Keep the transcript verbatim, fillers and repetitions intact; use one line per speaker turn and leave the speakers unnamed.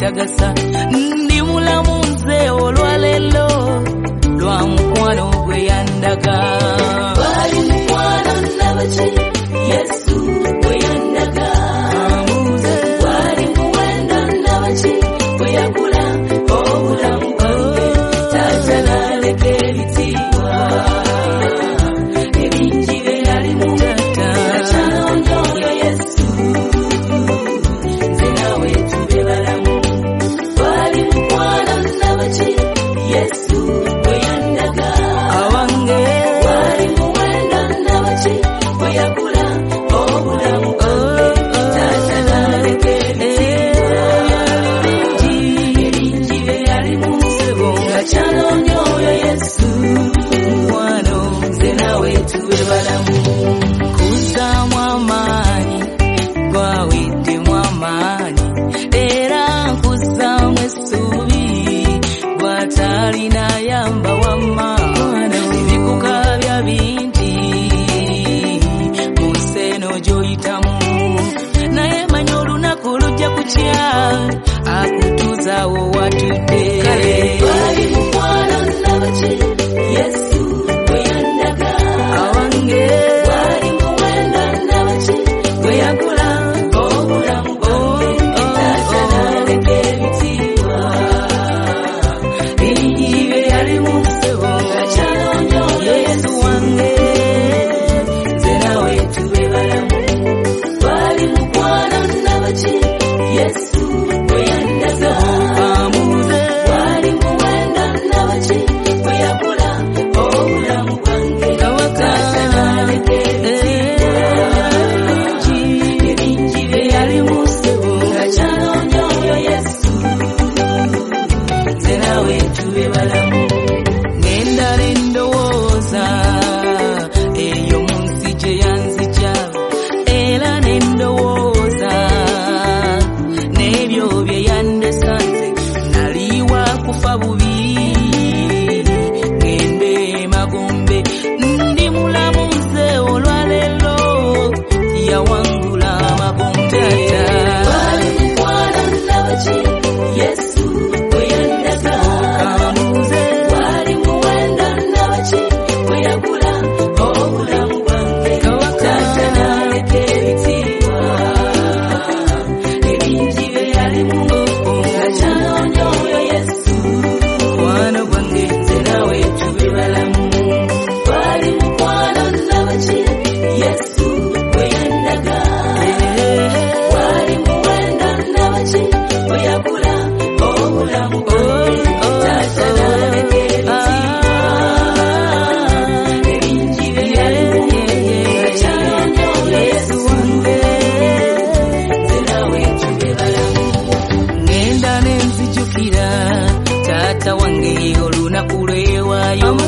ebitagasa ndi mulamu nze olwalelo lwa mukwano gwe yandaga
Wali mukwano nabaki Yesu gwe yandaga Wali muwendo nabaki gwe yakula obulamu bwange Taata naleka ebitiibwa ebingi bye yalimu akyalondoyo Yesu nze nawe tube balamu Wali mukwano nabaki Yesu gwe yandaga
awange
Wali muwendo nabaki gwe yakula obulamu bwange Taata naleka ebitiibwa ebingi bye yalimu akyalondoyo Yesu
mukwano
nze nawe tube balamu
kuzzaamu amaanyi gwaweddemu amaanyi era nkuzzaamu essuubi gw'atalina yamba wamma ebikukabya bingi mu nsi eno gy'oyitamu naye manya olunaku lujja kukya akutuuzaawo watudde
Wali mukwano nabaki Yesu gwe yandaga
awange
Wali muwendo nabaki gwe yakula obulamu bwange Taata naleka ebitiibwa ebingi bye yalimu akyalondoyo Yesu wange nze nawe tube balamu Wali mukwano nabaki Yesu gwe yandaga
amuze
Wali muwendo nabaki gwe yakula obulamu bwange Taata naleka ebitiibwa ebingi bye yalimu akyalondoyo Yesu nze nawe tube balamu
ngenda nendowooza eyo mu nsi gye yanzija era nendowooza n'ebyo bye yandesanze naliwa kufa bubi ngende emagombe ndi mulamu nze olwalelo yawangula amagombe
Wali mukwano nabaki Yesu gwe yandaga
kamuze
Wali muwendo nabaki gwe yakula obulamu bwange Taata naleka ebitiibwa ebingi bye yalimu akyalondoyo Yesu
mukwano gwange
nze nawe tube balamu Wali mukwano nabaki Yesu gwe yandaga Wali muwendo nabaki gwe yakula obulamu bwange Taata naleka ebitiibwa ebingi bye yalimu akyalondoyo Yesu wange nze nawe tube balamu
ngenda nenzijukira taata wange olunaku lwewaayo